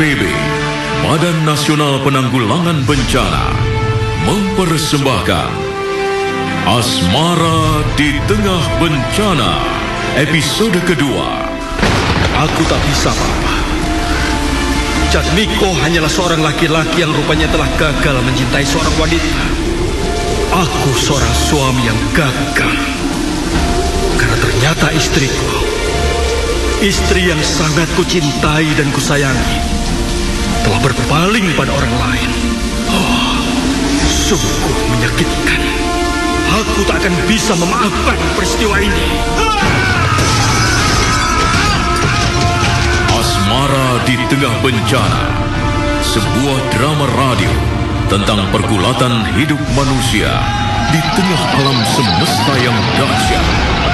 BNPB, Badan Nasional Penanggulangan Bencana, mempersembahkan Asmara di Tengah Bencana, episode kedua. Aku tak bisa, Papa. Jatmiko hanyalah seorang laki-laki yang rupanya telah gagal mencintai seorang wanita. Aku seorang suami yang gagal. Karena ternyata istriku, istri yang sangat kucintai dan kusayangi, telah berpaling pada orang lain. Oh, sungguh menyakitkan. Aku tak akan bisa memaafkan peristiwa ini. Asmara di Tengah Bencana, sebuah drama radio tentang pergulatan hidup manusia di tengah alam semesta yang dahsyat.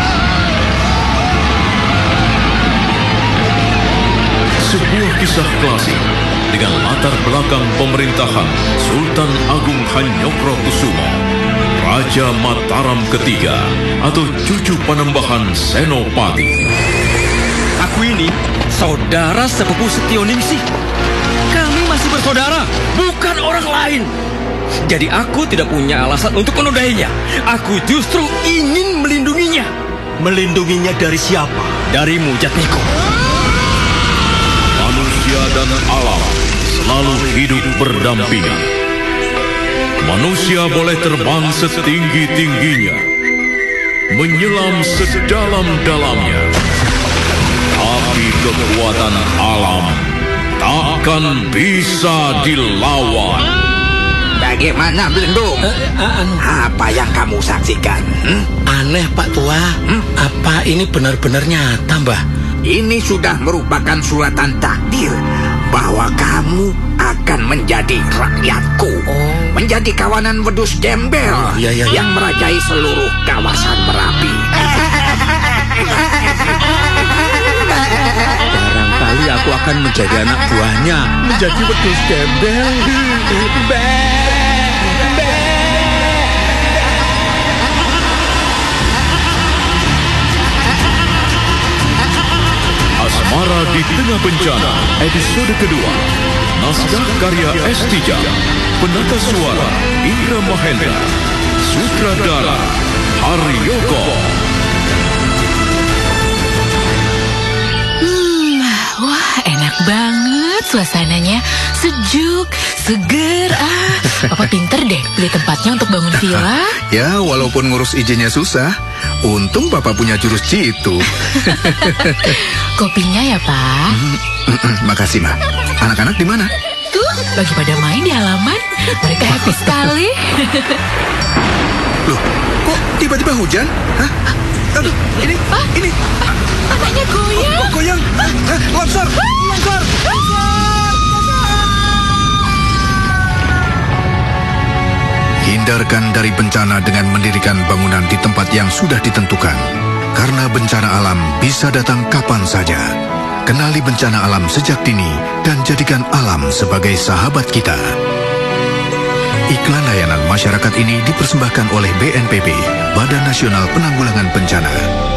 Sebuah kisah klasik dengan latar belakang pemerintahan Sultan Agung Hanyokrokusumo, Raja Mataram ketiga atau cucu Panembahan Senopati. Aku ini saudara sepupu Setioningsi. Kami masih bersaudara, bukan orang lain. Jadi aku tidak punya alasan untuk menodainya. Aku justru ingin melindunginya. Melindunginya dari siapa? Darimu, Jatmiko. Manusia dan alam selalu hidup berdampingan. Manusia boleh terbang setinggi-tingginya, menyelam sedalam-dalamnya, tapi kekuatan alam takkan bisa dilawan. Bagaimana, Belendung? Apa yang kamu saksikan? Aneh, Pak Tua. Apa ini benar-benar nyata, Mbah? Ini sudah merupakan suratan takdir bahwa kamu akan menjadi rakyatku, menjadi kawanan wedus gembel yang merajai seluruh kawasan Merapi. Barangkali aku akan menjadi anak buahnya, menjadi wedus gembel. Asmara di Tengah Bencana, episode kedua. Naskah karya S. Tijang, penata suara Indra Mahendra, sutradara Haryoko. Wah, enak banget suasananya, sejuk, seger. Papa pinter deh pilih tempatnya untuk bangun villa. Ya, walaupun ngurus izinnya susah, untung Papa punya jurus jitu. Kopinya ya, Pak. Makasih, Ma. Anak-anak di mana? Tuh, lagi pada main di halaman. Mereka happy sekali. Loh, kok tiba-tiba hujan? Hah? Aduh, ini. Tanahnya goyang. Kok goyang? Longsor! Longsor! Hindarkan dari bencana dengan mendirikan bangunan di tempat yang sudah ditentukan. Karena bencana alam bisa datang kapan saja. Kenali bencana alam sejak dini dan jadikan alam sebagai sahabat kita. Iklan layanan masyarakat ini dipersembahkan oleh BNPB, Badan Nasional Penanggulangan Bencana.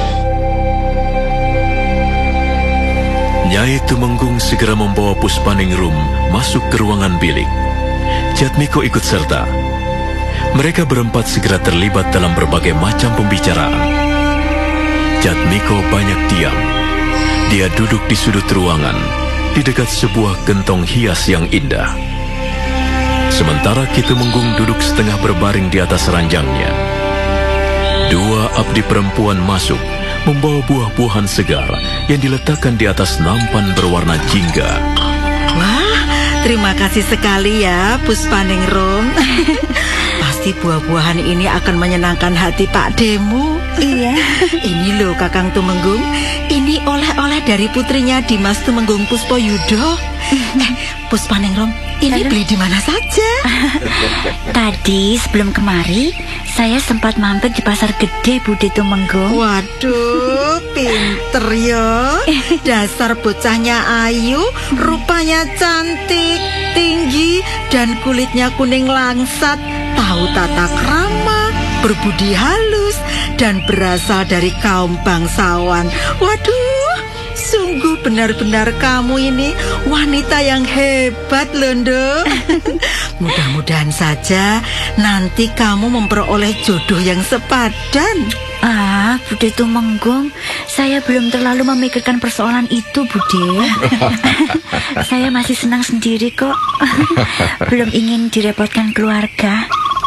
Nyai Tumenggung segera membawa Puspaningrum masuk ke ruangan bilik. Jatmiko ikut serta. Mereka berempat segera terlibat dalam berbagai macam pembicaraan. Jatmiko banyak diam. Dia duduk di sudut ruangan, di dekat sebuah gentong hias yang indah. Sementara Ki Tumenggung duduk setengah berbaring di atas ranjangnya. Dua abdi perempuan masuk, membawa buah-buahan segar yang diletakkan di atas nampan berwarna jingga. Wah, terima kasih sekali ya, Puspaningrum. Pasti buah-buahan ini akan menyenangkan hati Pak Demu. Iya. Ini loh Kakang Tumenggung, ini oleh-oleh dari putrinya Dimas Tumenggung Puspoyudo. Puspaningrum, ini beli di mana saja? Tadi sebelum kemari, saya sempat mampir di pasar gede Budi Tumenggung. Waduh, pinter ya. Dasar bocahnya ayu, rupanya cantik, tinggi, dan kulitnya kuning langsat. Tahu tata krama, berbudi halus, dan berasal dari kaum bangsawan. Waduh, Sungguh benar-benar kamu ini wanita yang hebat, Londo. Mudah-mudahan saja nanti kamu memperoleh jodoh yang sepadan. Bude Tumenggung, saya belum terlalu memikirkan persoalan itu, Bude. Saya masih senang sendiri kok. Belum ingin direpotkan keluarga.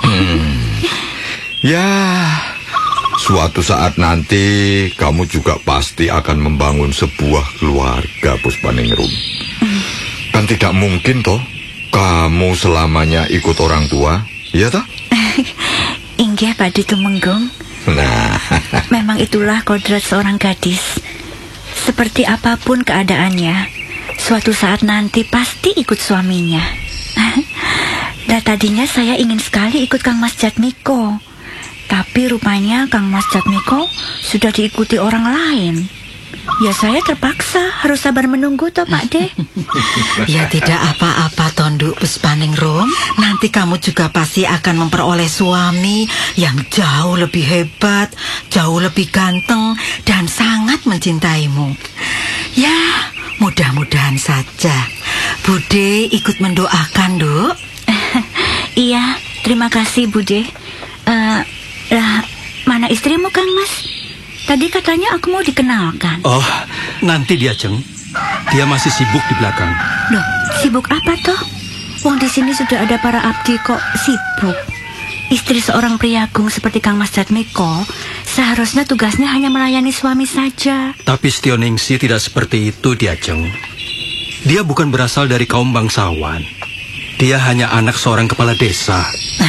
Ya, suatu saat nanti kamu juga pasti akan membangun sebuah keluarga, Puspaningrum. Kan tidak mungkin toh kamu selamanya ikut orang tua, ya toh? Inggih, Pakde Tumenggung. Nah, memang itulah kodrat seorang gadis. Seperti apapun keadaannya, suatu saat nanti pasti ikut suaminya. Dan tadinya saya ingin sekali ikut Kang Mas Jatmiko, tapi rupanya Kang Mas Jatmiko sudah diikuti orang lain. Ya saya terpaksa harus sabar menunggu toh, Pakde. Ya tidak apa-apa, Tonduk Puspaningrum. Nanti kamu juga pasti akan memperoleh suami yang jauh lebih hebat, jauh lebih ganteng, dan sangat mencintaimu. Ya, mudah-mudahan saja. Bude ikut mendoakan, Duk. Iya, terima kasih, Bude. Mana istrimu, Kang Mas? Tadi katanya aku mau dikenalkan. Oh, nanti dia, Jeng. Dia masih sibuk di belakang. Loh, sibuk apa toh? Wong di sini sudah ada para abdi kok sibuk. Istri seorang priagung seperti Kang Mas Jatmiko seharusnya tugasnya hanya melayani suami saja. Tapi Setioningsi tidak seperti itu, dia, Jeng. Dia bukan berasal dari kaum bangsawan. Dia hanya anak seorang kepala desa.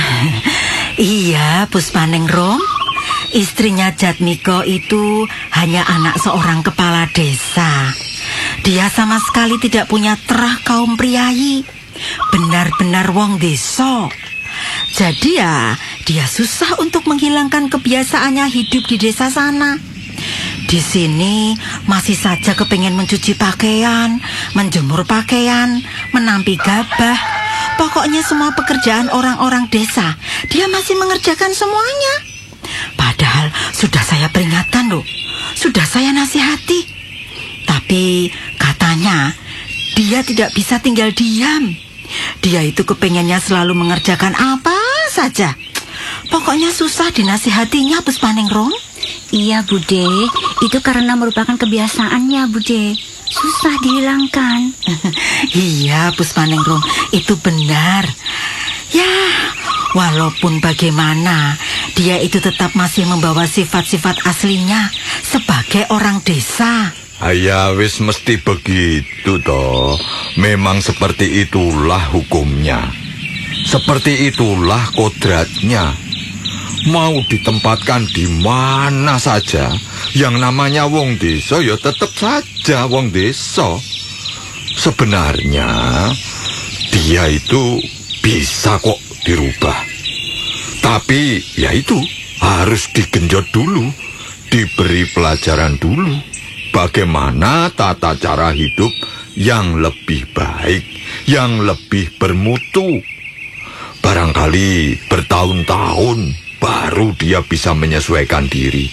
Iya, Puspaningrum. Istrinya Jatmiko itu hanya anak seorang kepala desa. Dia sama sekali tidak punya terah kaum priayi. Benar-benar wong desa. Jadi ya, dia susah untuk menghilangkan kebiasaannya hidup di desa sana. Di sini masih saja kepingin mencuci pakaian, menjemur pakaian, menampi gabah. Pokoknya semua pekerjaan orang-orang desa, dia masih mengerjakan semuanya. Padahal sudah saya peringatkan loh, sudah saya nasihati. Tapi katanya dia tidak bisa tinggal diam. Dia itu kepengennya selalu mengerjakan apa saja. Pokoknya susah dinasihatinya, Puspaningrum. Iya, Bude, itu karena merupakan kebiasaannya, Bude. Susah dihilangkan. Iya, Puspaningrum, itu benar. Ya, walaupun bagaimana, dia itu tetap masih membawa sifat-sifat aslinya sebagai orang desa. ya wis mesti begitu toh. Memang seperti itulah hukumnya. Seperti itulah kodratnya. Mau ditempatkan di mana saja, yang namanya wong desa ya tetap saja wong desa. Sebenarnya dia itu bisa kok dirubah. Tapi ya itu harus digenjot dulu, diberi pelajaran dulu bagaimana tata cara hidup yang lebih baik, yang lebih bermutu. Barangkali bertahun-tahun baru dia bisa menyesuaikan diri.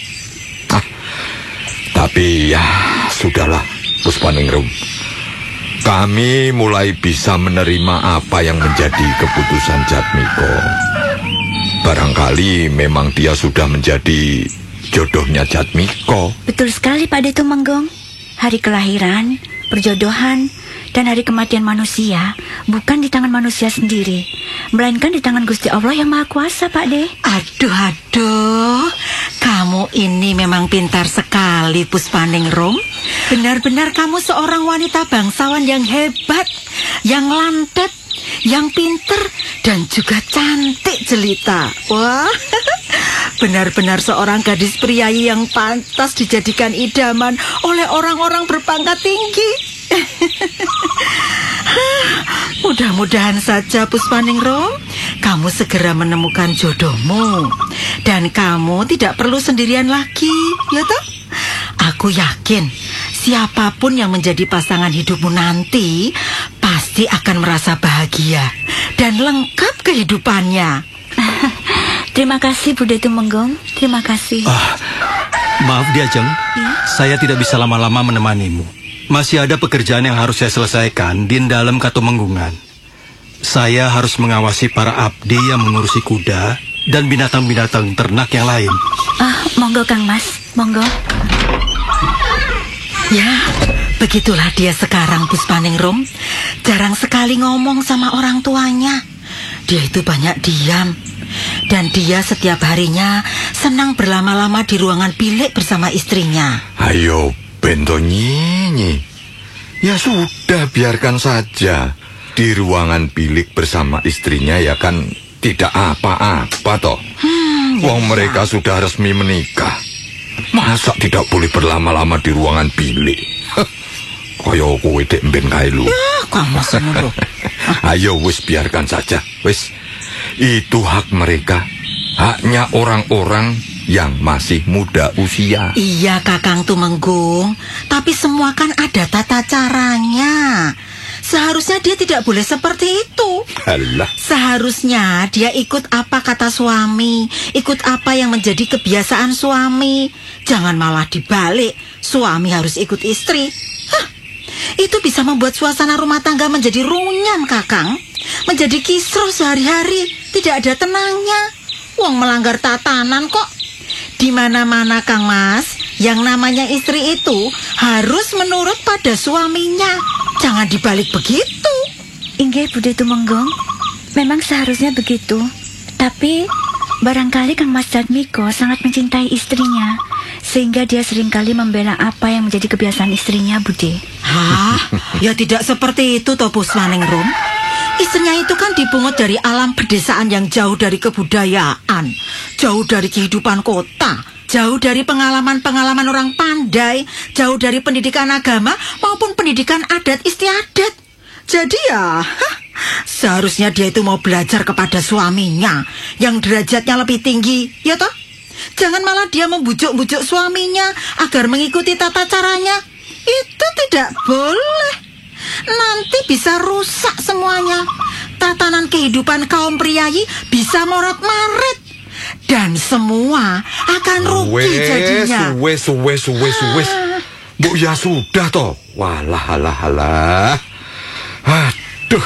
Tapi ya sudahlah, Puspaningrum. Kami mulai bisa menerima apa yang menjadi keputusan Jatmiko. Barangkali memang dia sudah menjadi jodohnya Jatmiko. Betul sekali, Pakde Tumenggung. Hari kelahiran, perjodohan, dan hari kematian manusia bukan di tangan manusia sendiri, melainkan di tangan Gusti Allah yang Maha Kuasa, Pakde. Aduh, kamu ini memang pintar sekali, Puspaningrum. Benar-benar kamu seorang wanita bangsawan yang hebat, yang lantet, yang pinter, dan juga cantik jelita. Wah, benar-benar seorang gadis priayi yang pantas dijadikan idaman oleh orang-orang berpangkat tinggi. Mudah-mudahan saja, Puspaningrum, kamu segera menemukan jodohmu. Dan kamu tidak perlu sendirian lagi, ya toh? Aku yakin siapapun yang menjadi pasangan hidupmu nanti pasti akan merasa bahagia dan lengkap kehidupannya. Terima kasih, Bude Tumenggung. Terima kasih. Maaf, Diajeng. Ya? Saya tidak bisa lama-lama menemanimu. Masih ada pekerjaan yang harus saya selesaikan di dalam Katumenggungan. Saya harus mengawasi para abdi yang mengurusi kuda dan binatang-binatang ternak yang lain. Monggo Kang Mas, monggo. Ya, begitulah dia sekarang, Puspaningrum. Jarang sekali ngomong sama orang tuanya. Dia itu banyak diam. Dan dia setiap harinya senang berlama-lama di ruangan bilik bersama istrinya. Ayo, bento nyinyi. Ya sudah, biarkan saja. Di ruangan bilik bersama istrinya ya kan tidak apa-apa toh. Wong mereka sudah resmi menikah. Masa tidak boleh berlama-lama di ruangan bilik? Kaya kowe dek mben kae lho. Ayo wis biarkan saja. Wis. Itu hak mereka. Haknya orang-orang yang masih muda usia. Iya Kakang Tumenggung, tapi semua kan ada tata caranya. Seharusnya dia tidak boleh seperti itu. Alah. Seharusnya dia ikut apa kata suami, ikut apa yang menjadi kebiasaan suami. Jangan malah dibalik, suami harus ikut istri. Itu bisa membuat suasana rumah tangga menjadi runyan, Kakang. Menjadi kisruh sehari-hari, tidak ada tenangnya. Wong melanggar tatanan kok. Di mana-mana Kang Mas, yang namanya istri itu harus menurut pada suaminya. Jangan dibalik begitu. Inggih Bude Tumenggung, memang seharusnya begitu. Tapi barangkali Kang Mas Jatmiko sangat mencintai istrinya, sehingga dia seringkali membela apa yang menjadi kebiasaan istrinya, Bude. Ya tidak seperti itu toh Puspaningrum. Istrinya itu kan dipungut dari alam pedesaan yang jauh dari kebudayaan, jauh dari kehidupan kota, jauh dari pengalaman-pengalaman orang pandai, jauh dari pendidikan agama maupun pendidikan adat istiadat. Jadi ya, seharusnya dia itu mau belajar kepada suaminya yang derajatnya lebih tinggi, ya toh? Jangan malah dia membujuk-bujuk suaminya agar mengikuti tata caranya. Itu tidak boleh. Nanti bisa rusak semuanya. Tatanan kehidupan kaum priayi bisa morat-marit. Dan semua akan rugi jadinya. Wes. Bu ya sudah toh. Walah. Aduh.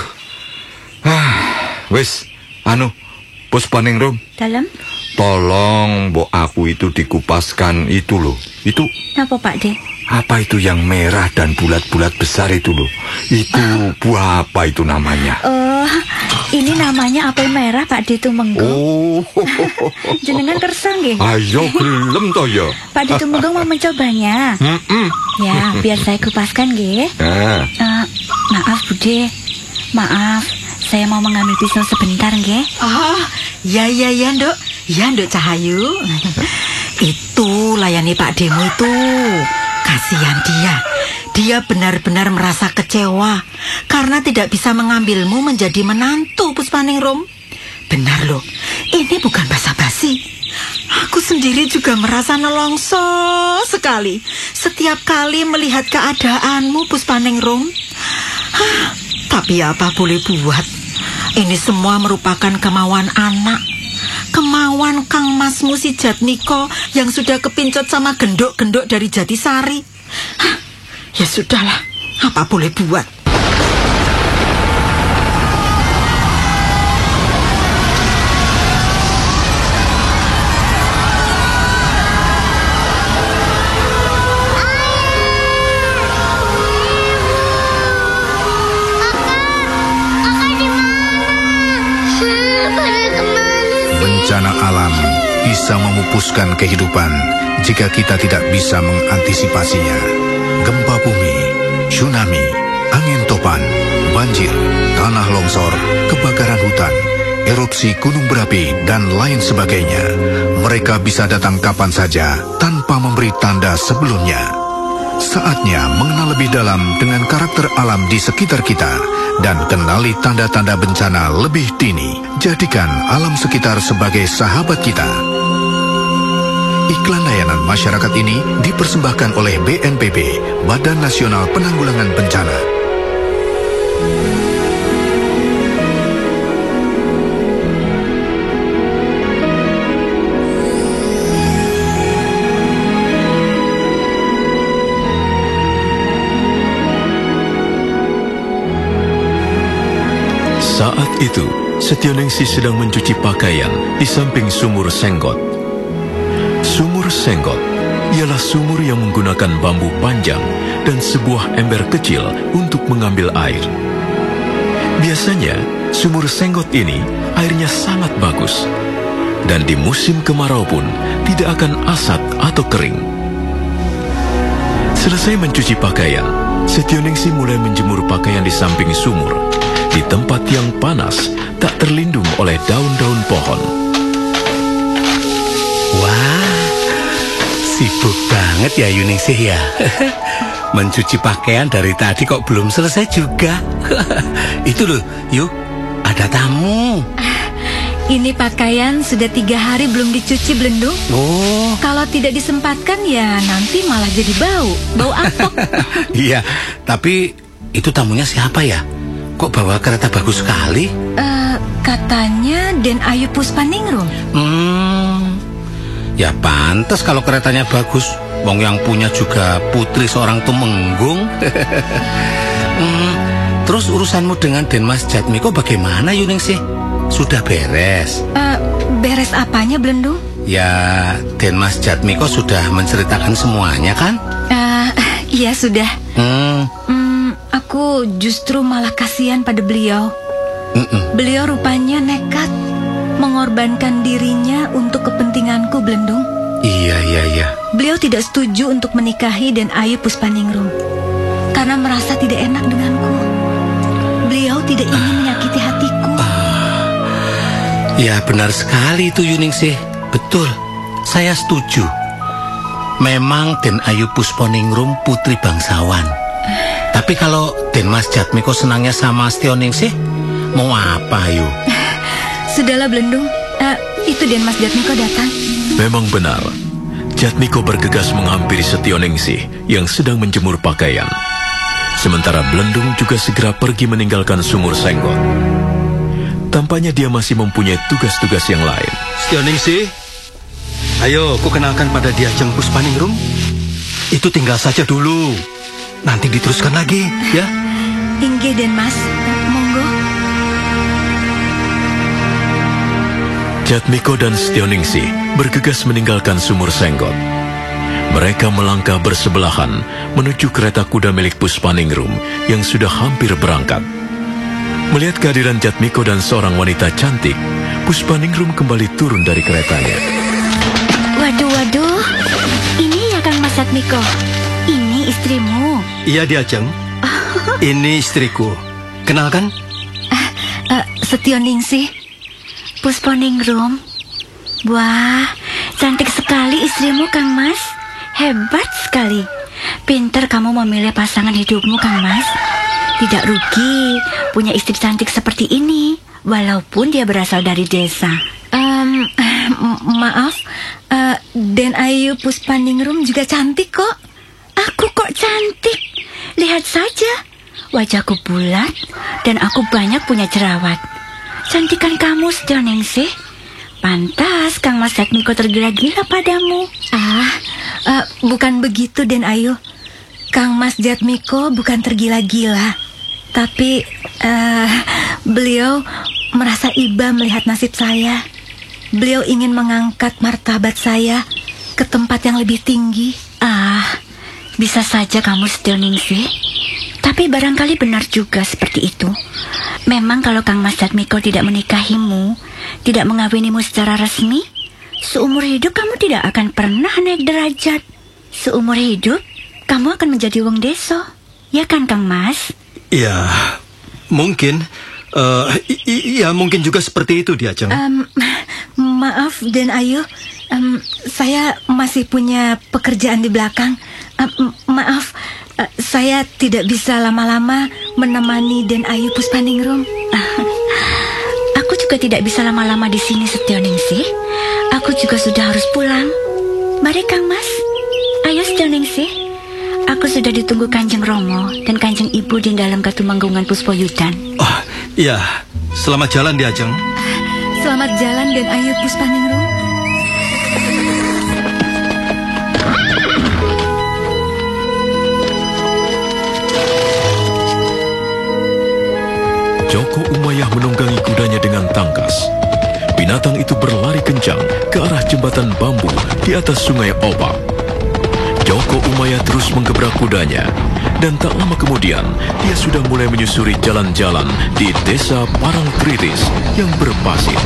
Wes, Puspaningrum. Dalam? Tolong Mbok aku itu dikupaskan itu loh. Itu apa Pak De? Apa itu yang merah dan bulat-bulat besar itu loh? Itu buah apa itu namanya? Ini namanya apel merah Pak De Tumenggung. Jenengan kersa nggih? Ayo gelem toh ya. Pak De Tumenggung mau mencobanya? Ya, biar saya kupaskan nggih. Maaf Bude. Maaf, saya mau mengambil pisau sebentar nggih. Ya Nduk. Ya Nduk Cahayu. Itu layani Pak Demu itu. Kasihan dia. Dia benar-benar merasa kecewa karena tidak bisa mengambilmu menjadi menantu Puspaningrum. Benar loh, ini bukan basa-basi. Aku sendiri juga merasa nelongso sekali setiap kali melihat keadaanmu Puspaningrum. Tapi apa boleh buat? Ini semua merupakan kemauan anak. Kemauan Kang Masmu si Jatmiko yang sudah kepincot sama gendok-gendok dari Jatisari. Ya sudahlah, apa boleh buat? Bencana alam bisa memupuskan kehidupan jika kita tidak bisa mengantisipasinya. Gempa bumi, tsunami, angin topan, banjir, tanah longsor, kebakaran hutan, erupsi gunung berapi, dan lain sebagainya. Mereka bisa datang kapan saja tanpa memberi tanda sebelumnya. Saatnya mengenal lebih dalam dengan karakter alam di sekitar kita dan kenali tanda-tanda bencana lebih dini. Jadikan alam sekitar sebagai sahabat kita. Iklan layanan masyarakat ini dipersembahkan oleh BNPB, Badan Nasional Penanggulangan Bencana. Saat itu, Setioningsi sedang mencuci pakaian di samping sumur Senggot. Sumur Senggot ialah sumur yang menggunakan bambu panjang dan sebuah ember kecil untuk mengambil air. Biasanya, sumur Senggot ini airnya sangat bagus. Dan di musim kemarau pun tidak akan asat atau kering. Selesai mencuci pakaian, Setioningsi mulai menjemur pakaian di samping sumur, di tempat yang panas, tak terlindung oleh daun-daun pohon. Wah, sibuk banget ya Yuningsih ya. Mencuci pakaian dari tadi kok belum selesai juga. Itu loh, yuk, ada tamu. Ini pakaian sudah 3 hari belum dicuci, Blendung. Oh. Kalau tidak disempatkan ya nanti malah jadi bau apok. Iya, tapi itu tamunya siapa ya? Kok bawa kereta bagus sekali? Katanya Den Ayu Puspaningrum. Ya pantas kalau keretanya bagus. Wong yang punya juga putri seorang Tumenggung. Terus urusanmu dengan Den Mas Jatmiko bagaimana, Yuningsih? Sudah beres? Beres apanya, Blendung? Ya, Den Mas Jatmiko sudah menceritakan semuanya kan? Iya sudah. Aku justru malah kasihan pada beliau. Beliau rupanya nekat mengorbankan dirinya untuk kepentinganku, Blendung. Iya. Beliau tidak setuju untuk menikahi Den Ayu Puspaningrum karena merasa tidak enak denganku. Beliau tidak ingin menyakiti hatiku. Ya benar sekali itu Yuningsih. Betul, saya setuju. Memang Den Ayu Puspaningrum putri bangsawan. Tapi kalau Den Mas Jatmiko senangnya sama Setioningsi, mau apa yuk? Sudahlah Blendung, itu Den Mas Jatmiko datang. Memang benar, Jatmiko bergegas menghampiri Setioningsi yang sedang menjemur pakaian. Sementara Blendung juga segera pergi meninggalkan sumur Senggot. Tampaknya dia masih mempunyai tugas-tugas yang lain. Setioningsi, ayo ku kenalkan pada Diajeng Puspaningrum. Itu tinggal saja dulu. Nanti diteruskan lagi, ya? Inggih Den Mas, monggo. Jatmiko dan Setioningsi bergegas meninggalkan sumur Senggot. Mereka melangkah bersebelahan menuju kereta kuda milik Puspaningrum yang sudah hampir berangkat. Melihat kehadiran Jatmiko dan seorang wanita cantik, Puspaningrum kembali turun dari keretanya. Waduh, ini ya Kang Mas Jatmiko. Ini istrimu. Iya Diajeng. Ini istriku. Kenalkan? Setioningsi, Puspaningrum. Wah, cantik sekali istrimu Kang Mas. Hebat sekali. Pintar kamu memilih pasangan hidupmu Kang Mas. Tidak rugi punya istri cantik seperti ini, walaupun dia berasal dari desa. Maaf, Den Ayu Puspaningrum juga cantik kok. Aku kok cantik? Lihat saja, wajahku bulat dan aku banyak punya jerawat. Cantikan kamu, Setioningsi. Pantas Kang Mas Jatmiko tergila-gila padamu. Bukan begitu Den Ayu. Kang Mas Jatmiko bukan tergila-gila. Tapi beliau merasa iba melihat nasib saya. Beliau ingin mengangkat martabat saya ke tempat yang lebih tinggi. Bisa saja kamu Setioningsi. Tapi barangkali benar juga seperti itu. Memang kalau Kang Mas Jatmiko tidak menikahimu, tidak mengawinimu secara resmi, seumur hidup kamu tidak akan pernah naik derajat. Seumur hidup kamu akan menjadi wong deso. Ya kan Kang Mas? Ya, mungkin. Ya mungkin juga seperti itu Diajeng. Maaf Den Ayu, saya masih punya pekerjaan di belakang. Maaf, saya tidak bisa lama-lama menemani Den Ayu Puspaningrum. Aku juga tidak bisa lama-lama di sini Setioningsi. Aku juga sudah harus pulang. Mari Kang Mas, ayo Setioningsi. Aku sudah ditunggu Kanjeng Romo dan Kanjeng Ibu di dalam Katumanggungan Puspoyudan. Oh, iya. Selamat jalan Diajeng. Selamat jalan Den Ayu Puspaningrum. Joko Umayyah menunggangi kudanya dengan tangkas. Binatang itu berlari kencang ke arah jembatan bambu di atas sungai Obak. Joko Umayyah terus menggebrak kudanya, dan tak lama kemudian dia sudah mulai menyusuri jalan-jalan di desa Parangtritis yang berpasir.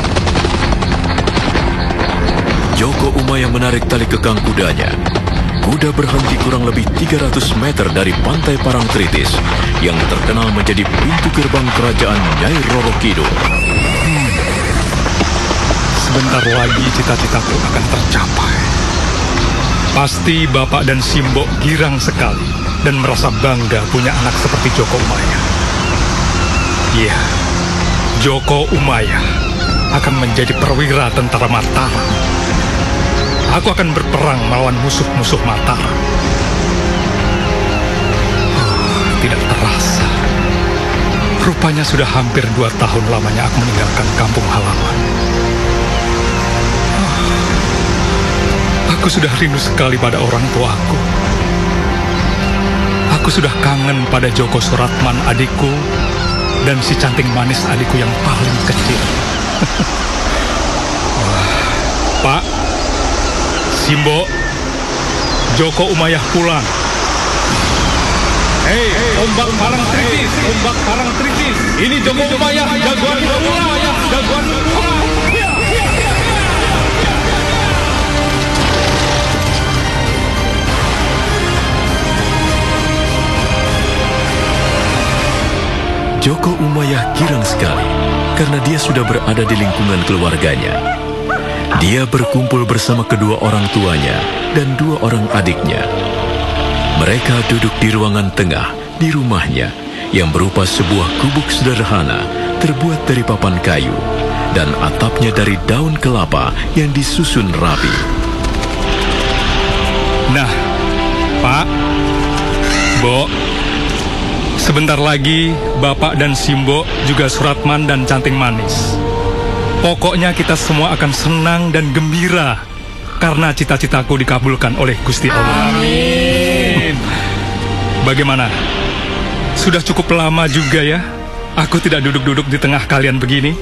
Joko Umayyah menarik tali kekang kudanya. Kuda berhenti kurang lebih 300 meter dari pantai Parangtritis yang terkenal menjadi pintu gerbang kerajaan Nyai Roro Kidul. Sebentar lagi cita-citaku akan tercapai. Pasti Bapak dan Simbok girang sekali dan merasa bangga punya anak seperti Joko Umayyah. Iya, Joko Umayyah akan menjadi perwira tentara Mataram. Aku akan berperang melawan musuh-musuh Mataram. Tidak terasa. Rupanya sudah hampir 2 tahun lamanya aku meninggalkan kampung halaman. Aku sudah rindu sekali pada orang tuaku. Aku sudah kangen pada Joko Suratman adikku dan si cantik manis adikku yang paling kecil. Pak, Simbo, Joko Umayyah pulang. Hei, ombak Parangtritis, ombak Parangtritis. Ini Joko Umayyah, jagoan Umayyah, jagoan Umayyah. Joko Umayyah girang sekali karena dia sudah berada di lingkungan keluarganya. Dia berkumpul bersama kedua orang tuanya dan 2 orang adiknya. Mereka duduk di ruangan tengah di rumahnya yang berupa sebuah gubuk sederhana terbuat dari papan kayu dan atapnya dari daun kelapa yang disusun rapi. Nah, Pak, Bo, sebentar lagi Bapak dan Simbo juga Suratman dan Canting Manis. Pokoknya kita semua akan senang dan gembira karena cita-citaku dikabulkan oleh Gusti Allah. Amin. Bagaimana? Sudah cukup lama juga ya aku tidak duduk-duduk di tengah kalian begini.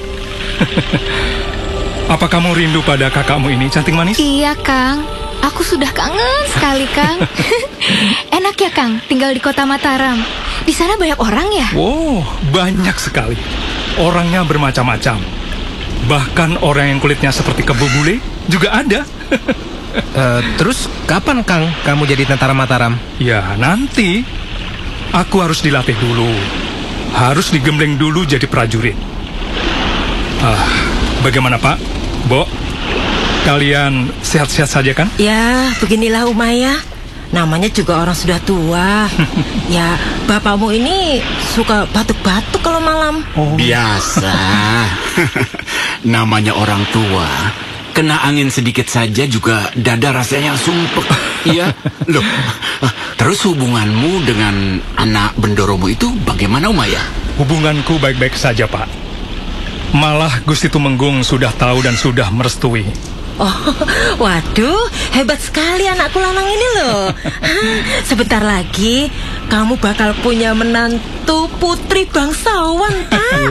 Apa kamu rindu pada kakakmu ini, Canting Manis? Iya, Kang. Aku sudah kangen sekali, Kang. Enak ya, Kang, tinggal di kota Mataram. Di sana banyak orang ya? Wow, banyak sekali. Orangnya bermacam-macam. Bahkan orang yang kulitnya seperti kebo bule juga ada. Terus kapan, Kang, kamu jadi tentara Mataram? Ya, nanti. Aku harus dilatih dulu. Harus digembleng dulu jadi prajurit. Bagaimana, Pak? Bo? Kalian sehat-sehat saja kan? Ya, beginilah Umayyah. Namanya juga orang sudah tua. Ya, bapakmu ini suka batuk-batuk kalau malam. Biasa. Namanya orang tua. Kena angin sedikit saja juga dada rasanya sumpek. Iya. Loh, terus hubunganmu dengan anak Bendoromu itu bagaimana, Umayyah? Hubunganku baik-baik saja, Pak. Malah Gusti Tumenggung sudah tahu dan sudah merestui. Oh, waduh, hebat sekali anakku lanang ini loh. Sebentar lagi kamu bakal punya menantu putri bangsawan, Pak.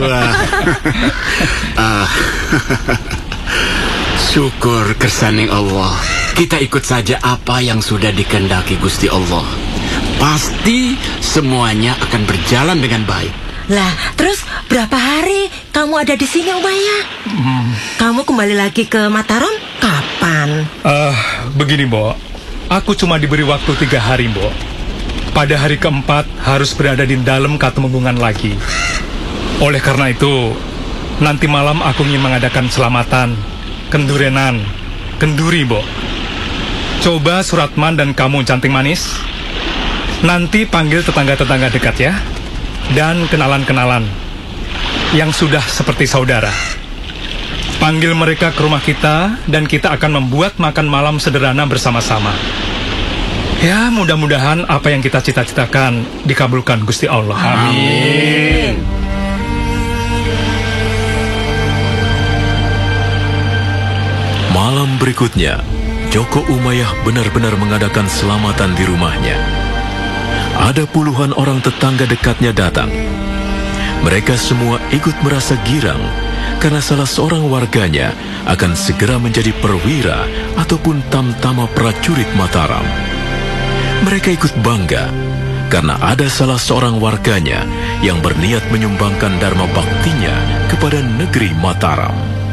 Syukur kersaning Allah. Kita ikut saja apa yang sudah dikehendaki Gusti Allah. Pasti semuanya akan berjalan dengan baik. Lah, terus berapa hari kamu ada di sini, Umayyah? Kamu kembali lagi ke Mataram kapan? Begini, Bo. Aku cuma diberi waktu 3 hari, Bo. Pada hari keempat harus berada di dalam Katemenggungan lagi. Oleh karena itu, nanti malam aku ingin mengadakan selamatan, kendurenan, kenduri, Bo. Coba Suratman dan kamu, Canting Manis, nanti panggil tetangga-tetangga dekat ya. Dan kenalan-kenalan yang sudah seperti saudara. Panggil mereka ke rumah kita dan kita akan membuat makan malam sederhana bersama-sama. Ya, mudah-mudahan apa yang kita cita-citakan dikabulkan Gusti Allah. Amin. Malam berikutnya, Joko Umayyah benar-benar mengadakan selamatan di rumahnya. Ada puluhan orang tetangga dekatnya datang. Mereka semua ikut merasa girang karena salah seorang warganya akan segera menjadi perwira ataupun tamtama prajurit Mataram. Mereka ikut bangga karena ada salah seorang warganya yang berniat menyumbangkan dharma baktinya kepada negeri Mataram.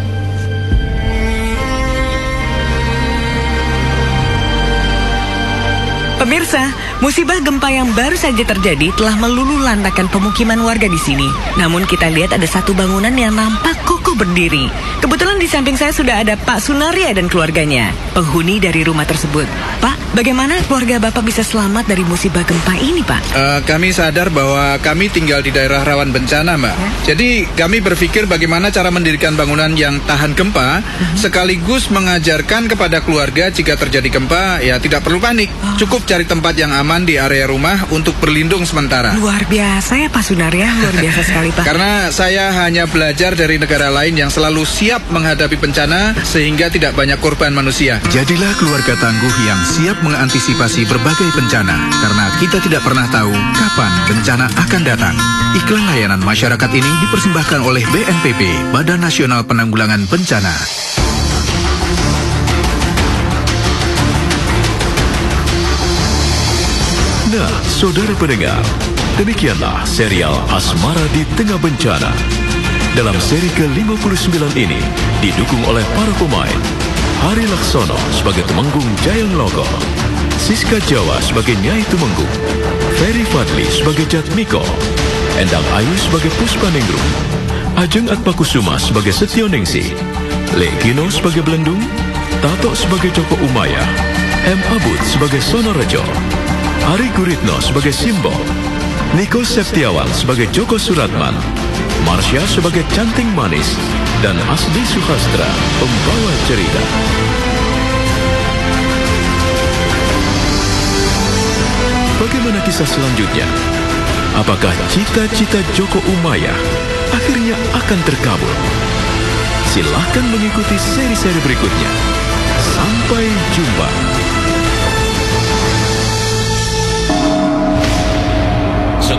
Pemirsa, musibah gempa yang baru saja terjadi telah meluluhlantakkan pemukiman warga di sini. Namun kita lihat ada satu bangunan yang nampak kokoh berdiri. Kebetulan di samping saya sudah ada Pak Sunaria dan keluarganya, penghuni dari rumah tersebut. Pak, bagaimana keluarga Bapak bisa selamat dari musibah gempa ini, Pak? Kami sadar bahwa kami tinggal di daerah rawan bencana, Mbak. Jadi kami berpikir bagaimana cara mendirikan bangunan yang tahan gempa, sekaligus mengajarkan kepada keluarga jika terjadi gempa, ya tidak perlu panik. Cukup cari tempat yang aman di area rumah untuk berlindung sementara. Luar biasa ya Pak Sunaria, luar biasa sekali Pak. Karena saya hanya belajar dari negara lain yang selalu siap menghadapi bencana sehingga tidak banyak korban manusia. Jadilah keluarga tangguh yang siap mengantisipasi berbagai bencana, karena kita tidak pernah tahu kapan bencana akan datang. Iklan layanan masyarakat ini dipersembahkan oleh BNPB, Badan Nasional Penanggulangan Bencana. Nah, saudara pendengar, demikianlah serial Asmara di Tengah Bencana. Dalam seri ke-59 ini didukung oleh para pemain Hari Laksono sebagai Temenggung Jayang Logo, Siska Jawa sebagai Nyai Temenggung, Ferry Fadli sebagai Jatmiko, Endang Ayu sebagai Puspaningrum, Ajeng Atmakusuma sebagai Setioningsi, Lekino sebagai Belendung, Tato sebagai Joko Umayah, M. Abud sebagai Sonorejo, Ari Guritno sebagai Simbol, Niko Septiawan sebagai Joko Suratman, Marsha sebagai Canting Manis, dan Asdi Suhastra pembawa cerita. Bagaimana kisah selanjutnya? Apakah cita-cita Joko Umayah akhirnya akan terkabul? Silahkan mengikuti seri-seri berikutnya. Sampai jumpa.